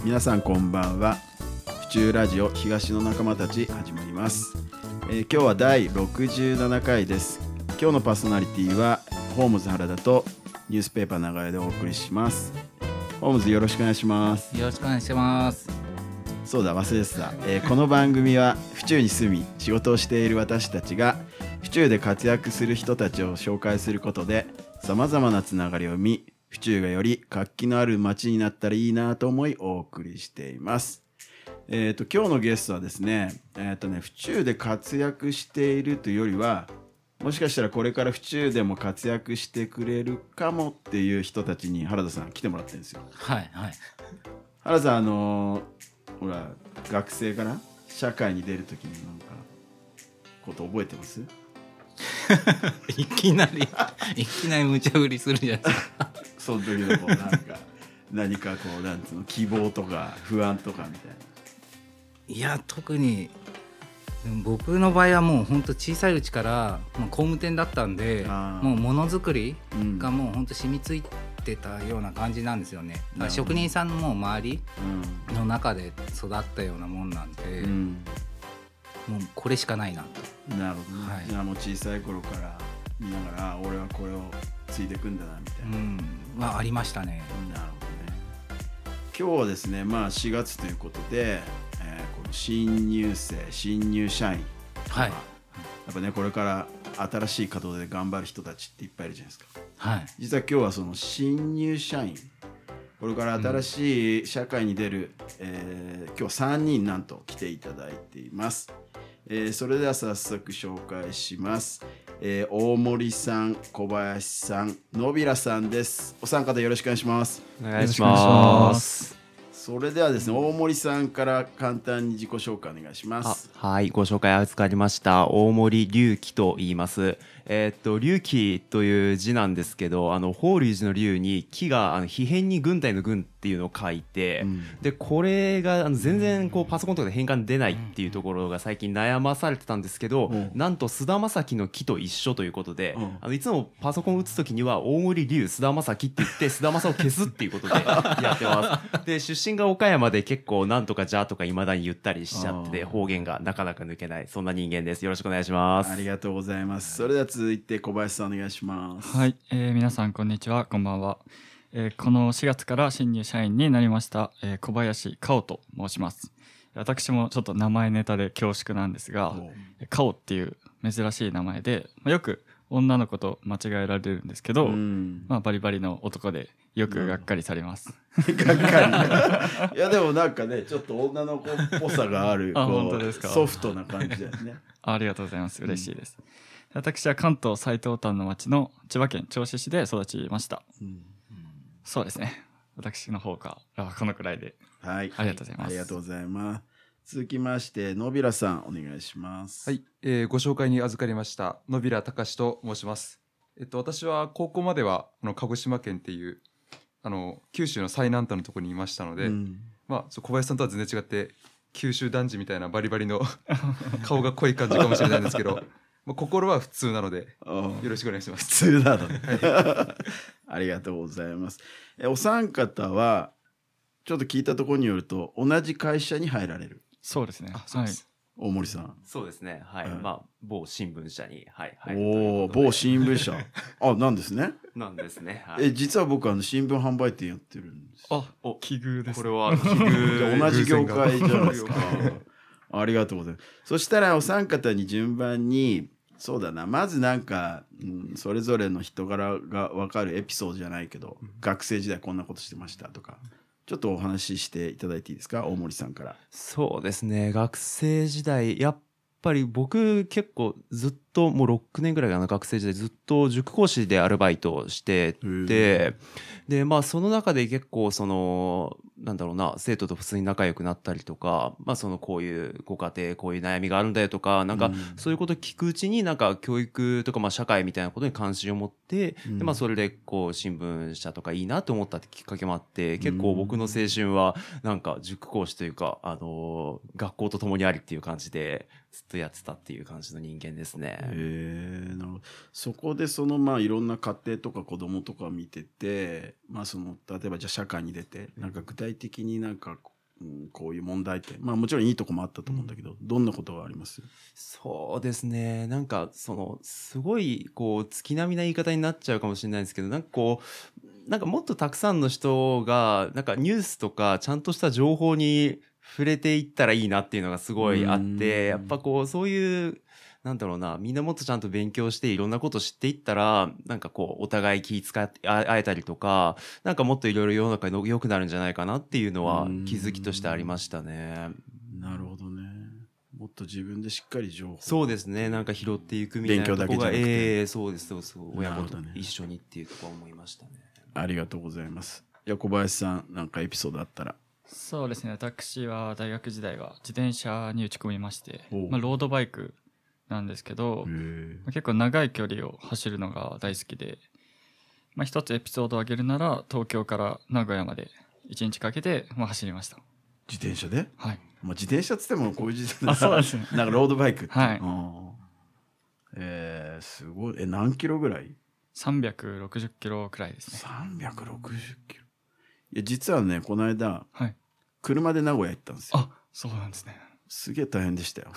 皆さんこんばんは。府中ラジオ東の仲間たち始まります。今日は第67回です。今日のパーソナリティはホームズ原田とニュースペーパー長屋でお送りします。ホームズよろしくお願いします。 よろしくお願いします。 そうだ、忘れてた。この番組は府中に住み仕事をしている私たちが府中で活躍する人たちを紹介することでさまざまなつながりを生み、府中がより活気のある街になったらいいなと思いお送りしています。今日のゲストはですね、府中で活躍しているというよりは、もしかしたらこれから府中でも活躍してくれるかもっていう人たちに原田さん来てもらってるんですよ。 はいはい。 原田さん、ほら学生から社会に出るときになんかこと覚えてます？ いきなり無茶振りするじゃないですか。 その時のこうなんか何かこうなんつうの希望とか不安とかみたいな。 いや特に僕の場合はもう本当小さいうちから工務店だったんで、もうものづくりがもう本当染みついてたような感じなんですよね。だから職人さんのもう周りの中で育ったようなもんなんで、もうこれしかないなと。 なるほどね。はい、じゃあもう小さい頃から見ながら俺はこれを継いでいくんだなみたいな。 はありましたね。 なるほどね。今日はですね、4月ということで、この新入生新入社員、 はい、 やっぱねこれから新しい稼働で頑張る人たちっていっぱいいるじゃないですか。 はい、 実は今日はその新入社員、これから新しい社会に出る、今日3人なんと来ていただいています。それでは早速紹介します。大森さん、小林さん、野平さんです。お三方よろしくお願いします。 お願いします。 それではですね、大森さんから簡単に自己紹介お願いします。 はい、ご紹介預かりました。大森隆起と言います。隆起という字なんですけど、法隆寺の隆に木が皮辺に軍隊の軍っていうのを書いて、でこれが全然こうパソコンとかで変換出ないっていうところが最近悩まされてたんですけど、なんと菅田将暉の木と一緒ということで、いつもパソコンを打つときには大森隆菅田将暉って言って菅田将を消すっていうことでやってます。で出身が岡山で結構なんとかじゃとか未だに言ったりしちゃってて、方言がなかなか抜けない、そんな人間です。よろしくお願いします。 ありがとうございます。それでは続いて小林さんお願いします。 はい、皆さんこんにちは、こんばんは。この4月から新入社員になりました、小林かおと申します。私もちょっと名前ネタで恐縮なんですが、かおっていう珍しい名前で、よく女の子と間違えられるんですけど、バリバリの男でよくがっかりされます。 がっかりいやでもなんかねちょっと女の子っぽさがある本当ですか。 ソフトな感じだよね。 ありがとうございます。嬉しいです。私は関東最東端の町の千葉県銚子市で育ちました。そうですね。私の方からこのくらいで、 はい、 ありがとうございます。 ありがとうございます。続きまして野平さんお願いします。 はい、ご紹介に預かりました野平隆と申します。私は高校までは鹿児島県っていう九州の最南端のところにいましたので、小林さんとは全然違って九州男児みたいなバリバリの顔が濃い感じかもしれないんですけど心は普通なのでよろしくお願いします。 普通なのね。ありがとうございます。お三方はちょっと聞いたところによると同じ会社に入られる。 そうですね。 そうです。 大森さん。 そうですね。はい。某新聞社に某新聞社。なんですね。 なんですね。はい、 実は僕新聞販売店やってるんです。 奇遇です。 これは奇遇。 同じ業界じゃないですか。ありがとうございます。そしたらお三方に順番にそうだな、まずなんか、それぞれの人柄が分かるエピソードじゃないけど、学生時代こんなことしてましたとかちょっとお話ししていただいていいですか。大森さんから。 そうですね、学生時代やっぱり僕結構ずっともう6年ぐらいかな、学生時代ずっと塾講師でアルバイトをしてて、でその中で結構なんだろうな、生徒と普通に仲良くなったりとか、こういうご家庭こういう悩みがあるんだよとか、なんかそういうことを聞くうちになんか教育とか社会みたいなことに関心を持って、でそれでこう新聞社とかいいなと思ったってきっかけもあって、結構僕の青春はなんか塾講師というか学校と共にありっていう感じでずっとやってたっていう感じの人間ですね。 なるほど。そこでいろんな家庭とか子供とか見てて、例えばじゃあ社会に出てなんか具体的になんかこういう問題点、もちろんいいとこもあったと思うんだけど、どんなことがあります？ そうですね。なんかすごい月並みな言い方になっちゃうかもしれないんですけど、なんかもっとたくさんの人がなんかニュースとかちゃんとした情報に触れていったらいいなっていうのがすごいあって、やっぱそういうなんだろうな、みんなもっとちゃんと勉強していろんなこと知っていったら、なんかお互い気遣って会えたりとか、なんかもっといろいろ世の中に良くなるんじゃないかなっていうのは気づきとしてありましたね。 なるほどね。もっと自分でしっかり情報、 そうですね、なんか拾っていくみたいなとこが、 勉強だけじゃなくて、 そうですそうそう、親子と一緒にっていうところは思いましたね。 ありがとうございます。小林さん、なんかエピソードあったら。 そうですね、私は大学時代は自転車に打ち込みまして、ロードバイクなんですけど、結構長い距離を走るのが大好きで、一つエピソードを挙げるなら、東京から名古屋まで1日かけて走りました。 自転車で？ はい。 自転車っつってもこういう自転車。 そうですね。 なんかロードバイクって。 はい。 すごい。何キロぐらい ？360キロくらいですね。 360キロ。いや、実はね、この間、 はい、 車で名古屋行ったんですよ。 あ、そうなんですね。 すげえ大変でしたよ。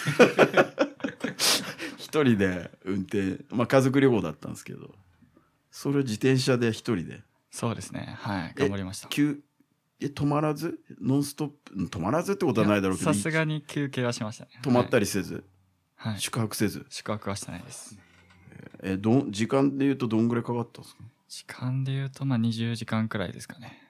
一人で運転、家族旅行だったんですけど、それを自転車で一人で。 そうですね。はい、頑張りました。 止まらずノンストップ、止まらずってことはないだろうけど、 さすがに休憩はしましたね。 止まったりせず、 はい、 宿泊せず。 宿泊はしてないです。 時間でいうとどんぐらいかかったんですか？ 時間でいうと20時間くらいですかね。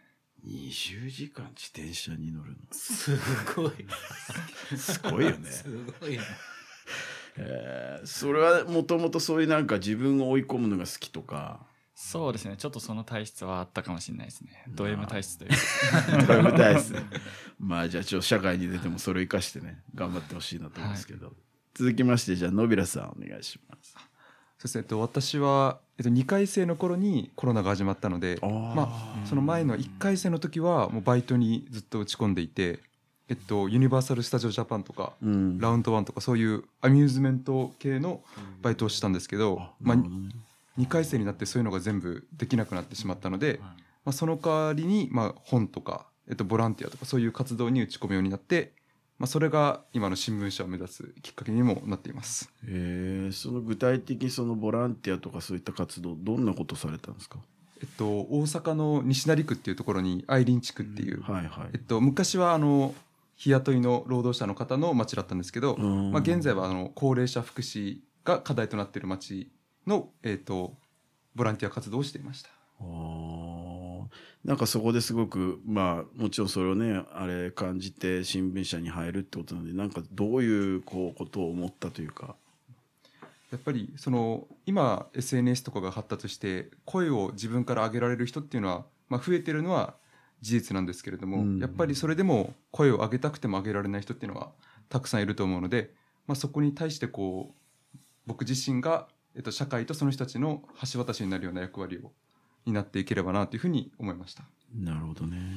20時間自転車に乗るのすごいすごいよね。 すごいね。 それはもともとそういうなんか自分を追い込むのが好きとか？ そうですね、ちょっとその体質はあったかもしれないですね。ド M 体質というかド M 体質。じゃあちょっと社会に出てもそれを生かしてね、頑張ってほしいなと思うんですけど、続きましてじゃあ野平さんお願いします。 そうですね、私は、2回生の頃にコロナが始まったので、その前の1回生の時はもうバイトにずっと打ち込んでいて、ユニバーサル・スタジオ・ジャパンとか、ラウンドワンとかそういうアミューズメント系のバイトをしたんですけど、2回生になってそういうのが全部できなくなってしまったので、その代わりに本とか、ボランティアとかそういう活動に打ち込むようになって、それが今の新聞社を目指すきっかけにもなっています。 その具体的にそのボランティアとかそういった活動、どんなことされたんですか？ 大阪の西成区っていうところに愛林地区っていう、昔は日雇いの労働者の方の町だったんですけど、現在は高齢者福祉が課題となっている町の、ボランティア活動をしていました。 なんかそこですごくもちろんそれをね感じて新聞社に入るってことなので、なんかどういうことを思ったというか。 やっぱり今 SNS とかが発達して声を自分から上げられる人っていうのは、増えてるのは事実なんですけれども、やっぱりそれでも声を上げたくても上げられない人っていうのはたくさんいると思うので、そこに対して僕自身が、社会とその人たちの橋渡しになるような役割を担っていければなというふうに思いました。 なるほどね。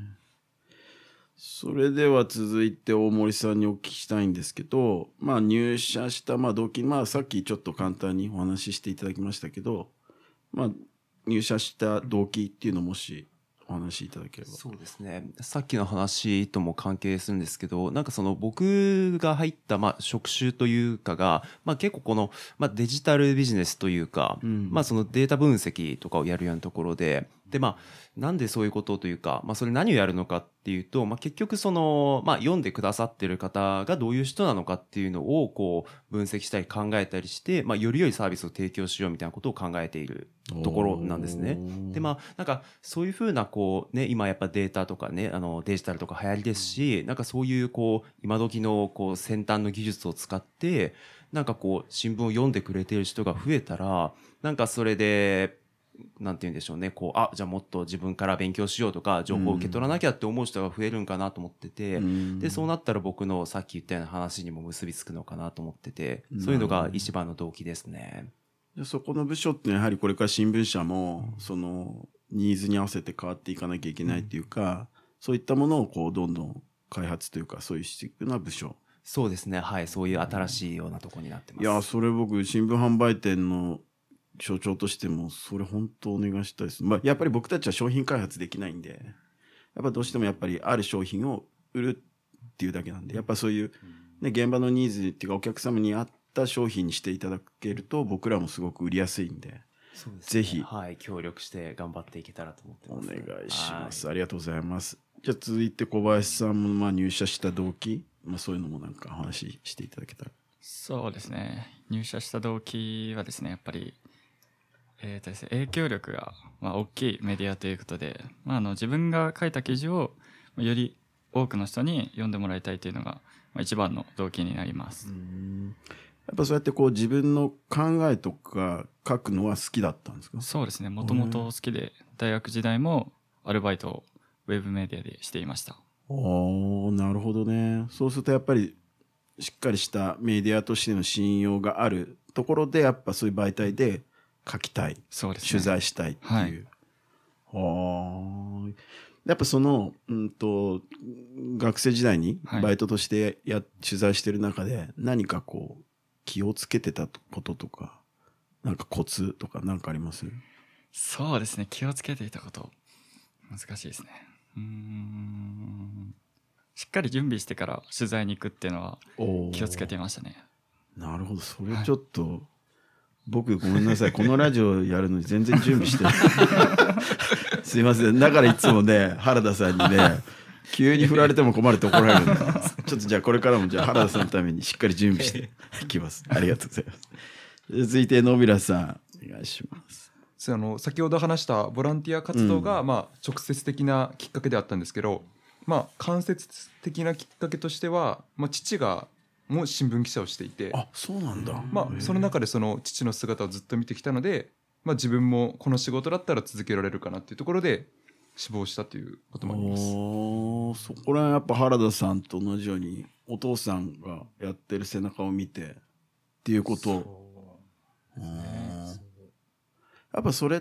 それでは続いて大森さんにお聞きしたいんですけど、入社した動機、さっきちょっと簡単にお話ししていただきましたけど、入社した動機っていうのをもしお話しいただければ。 そうですね、さっきの話とも関係するんですけど、なんか僕が入った職種というかが、結構この、デジタルビジネスというか、そのデータ分析とかをやるようなところで、なんでそういうことというか、それ何をやるのかっていうと、結局読んでくださってる方がどういう人なのかっていうのを分析したり考えたりして、より良いサービスを提供しようみたいなことを考えているところなんですね。でなんかそういうふうな今やっぱデータとかね、デジタルとか流行りですし、なんかそういう今時の先端の技術を使ってなんか新聞を読んでくれている人が増えたら、なんかそれでなんて言うんでしょうね、じゃあもっと自分から勉強しようとか情報を受け取らなきゃって思う人が増えるんかなと思ってて、でそうなったら僕のさっき言ったような話にも結びつくのかなと思ってて、そういうのが一番の動機ですね。 そこの部署ってやはりこれから新聞社もそのニーズに合わせて変わっていかなきゃいけないっていうか、そういったものをどんどん開発というか、そういうしていくような部署。 そうですね、はい、そういう新しいようなところになってます。 いや、それ僕新聞販売店の所長としてもそれ本当お願いしたいです。やっぱり僕たちは商品開発できないんで、 やっぱどうしてもやっぱりある商品を売るっていうだけなんで、やっぱそういう、ね、現場のニーズっていうかお客様に合った商品にしていただけると僕らもすごく売りやすいんで、 そうですね、 ぜひ、 はい、協力して頑張っていけたらと思ってます、 お願いします、 はい、 ありがとうございます。じゃあ続いて小林さんもまあ入社した動機、そういうのもなんか話していただけたら。 そうですね、入社した動機はですね、やっぱり、ですね、影響力が大きいメディアということで、自分が書いた記事をより多くの人に読んでもらいたいというのが一番の動機になります。 やっぱそうやってこう自分の考えとか書くのは好きだったんですか？ そうですね、もともと好きで、大学時代もアルバイトをウェブメディアでしていました。 おー、なるほどね。そうするとやっぱりしっかりしたメディアとしての信用があるところでやっぱそういう媒体で書きたい、 そうですね、 取材したいっていう、はい、やっぱその、学生時代にバイトとして取材してる中で何かこう気をつけてたこととか、なんかコツとかなんかあります？ そうですね、気をつけていたこと難しいですね。しっかり準備してから取材に行くっていうのは気をつけていましたね。 なるほど、それちょっと、はい、僕ごめんなさい、このラジオやるのに全然準備してすいません、だからいつもね原田さんにね急に振られても困ると怒られるんでちょっとじゃあこれからもじゃあ原田さんのためにしっかり準備していきます。ありがとうございます。続いて野平さんお願いします。 先ほど話したボランティア活動が直接的なきっかけであったんですけど、間接的なきっかけとしては、父がもう新聞記者をしていて、 あ、そうなんだ。 その中でその父の姿をずっと見てきたので、自分もこの仕事だったら続けられるかなっていうところで志望したということもあります。 そこらやっぱ原田さんと同じようにお父さんがやってる背中を見てっていうこと。やっぱそれって、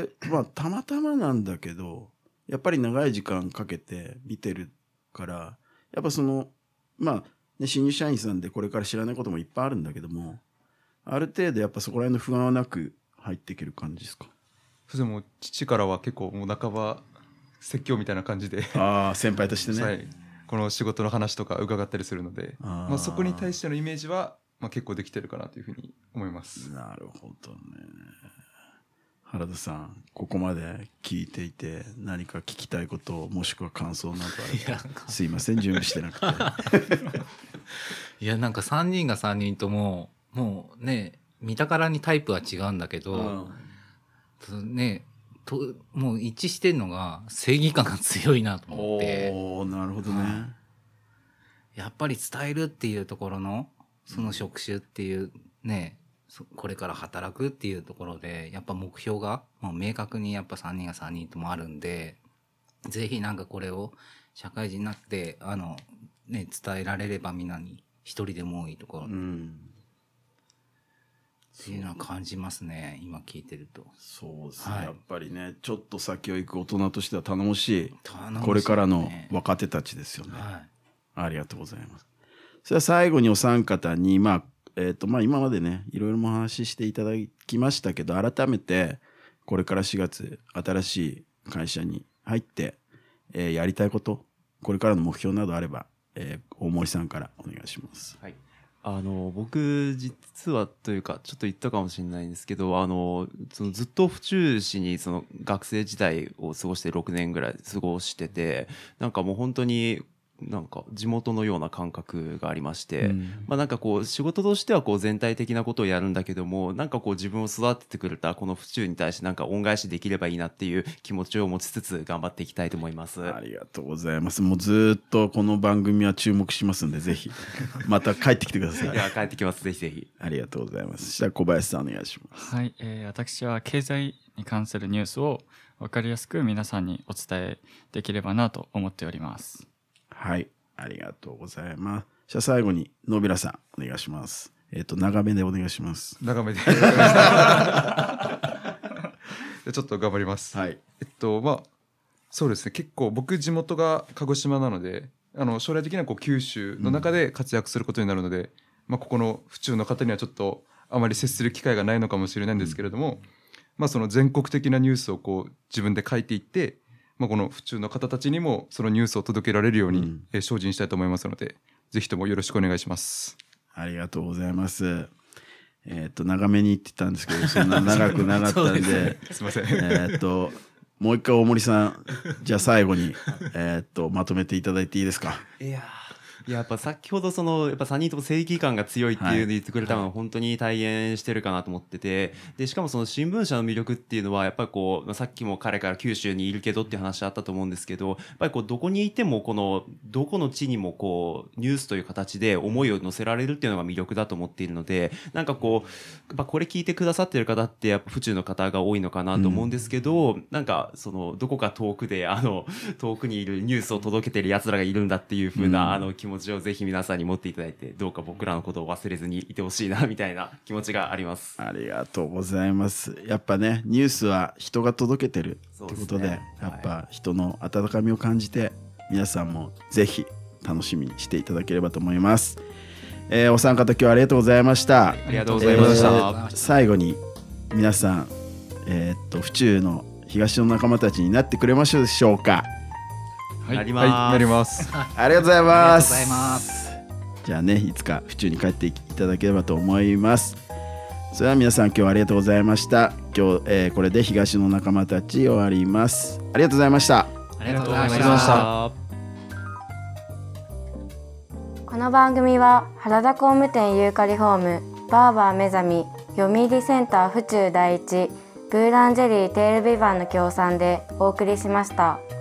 たまたまなんだけどやっぱり長い時間かけて見てるからやっぱその新入社員さんでこれから知らないこともいっぱいあるんだけども、ある程度やっぱそこら辺の不安はなく入っていける感じですか？ でも父からは結構もう半ば説教みたいな感じで先輩としてね、 はい、この仕事の話とか伺ったりするので、そこに対してのイメージは、結構できてるかなというふうに思います。 なるほどね。原田さん、ここまで聞いていて何か聞きたいこともしくは感想などあればすいません準備してなくていやなんか3人が3人とももうね見たからにタイプは違うんだけど、ねもう一致してんのが正義感が強いなと思って。 なるほどね。 やっぱり伝えるっていうところのその職種っていうね、これから働くっていうところでやっぱ目標がもう明確にやっぱ3人が3人ともあるんで、ぜひなんかこれを社会人になって伝えられればみんなに一人でも多いところ、っていうのは感じますね今聞いてると。 そうですね、やっぱりねちょっと先を行く大人としては頼もしいこれからの若手たちですよね。ありがとうございます。それは最後にお三方に今までねいろいろお話ししていただきましたけど、改めてこれから4月新しい会社に入って、やりたいこと、これからの目標などあれば、大森さんからお願いします。 はい、僕実はというかちょっと言ったかもしれないんですけど、そのずっと府中市にその学生時代を過ごして6年ぐらい過ごしてて、なんかもう本当になんか地元のような感覚がありまして、なんかこう仕事としてはこう全体的なことをやるんだけども、なんかこう自分を育ててくれたこの府中に対してなんか恩返しできればいいなっていう気持ちを持ちつつ頑張っていきたいと思います。 ありがとうございます。もうずっとこの番組は注目しますんでぜひまた帰ってきてください。 いや帰ってきます、ぜひぜひ。 ありがとうございます。じゃあ小林さんお願いします。 はい、私は経済に関するニュースを分かりやすく皆さんにお伝えできればなと思っております。 はい、ありがとうございます。じゃあ最後に野平さんお願いします。長めでお願いします。 長めでちょっと頑張ります。 はい。 そうですね、結構僕地元が鹿児島なので将来的にはこう九州の中で活躍することになるので、ここの府中の方にはちょっとあまり接する機会がないのかもしれないんですけれども、その全国的なニュースをこう自分で書いていって、 この府中の方たちにもそのニュースを届けられるように、精進したいと思いますので、ぜひともよろしくお願いします。 ありがとうございます。長めに言ってたんですけど、そんな長くなかったんで、 すいません。 もう一回大森さん、じゃあ最後に、まとめていただいていいですか。 やっぱ先ほどやっぱ3人とも正義感が強いっていうのを言ってくれたのは本当に体現してるかなと思ってて、でしかもその新聞社の魅力っていうのはやっぱりこうさっきも彼から九州にいるけどっていう話あったと思うんですけど、やっぱりこうどこにいてもどこの地にもこうニュースという形で思いを乗せられるっていうのが魅力だと思っているので、なんかこうやっぱこれ聞いてくださってる方ってやっぱ府中の方が多いのかなと思うんですけど、なんかそのどこか遠くで遠くにいるニュースを届けてる奴らがいるんだっていう風な気持ちをぜひ皆さんに持っていただいて、どうか僕らのことを忘れずにいてほしいなみたいな気持ちがあります。 ありがとうございます。やっぱね、ニュースは人が届けてるってことで、やっぱ人の温かみを感じて、皆さんもぜひ楽しみにしていただければと思います。お三方今日はありがとうございました。 ありがとうございました。 最後に皆さん、府中の東の仲間たちになってくれましょうでしょうか。 なります。 ありがとうございます。 ありがとうございます。 じゃあね、いつか府中に帰っていただければと思います。それでは皆さん今日はありがとうございました。今日、これで東の仲間たち終わります。ありがとうございました。 ありがとうございましありがとうございました。 この番組は原田工務店ユーカリホーム、バーバー目覚み、読売センター府中第一、ブーランジェリーテールビバンの協賛でお送りしました。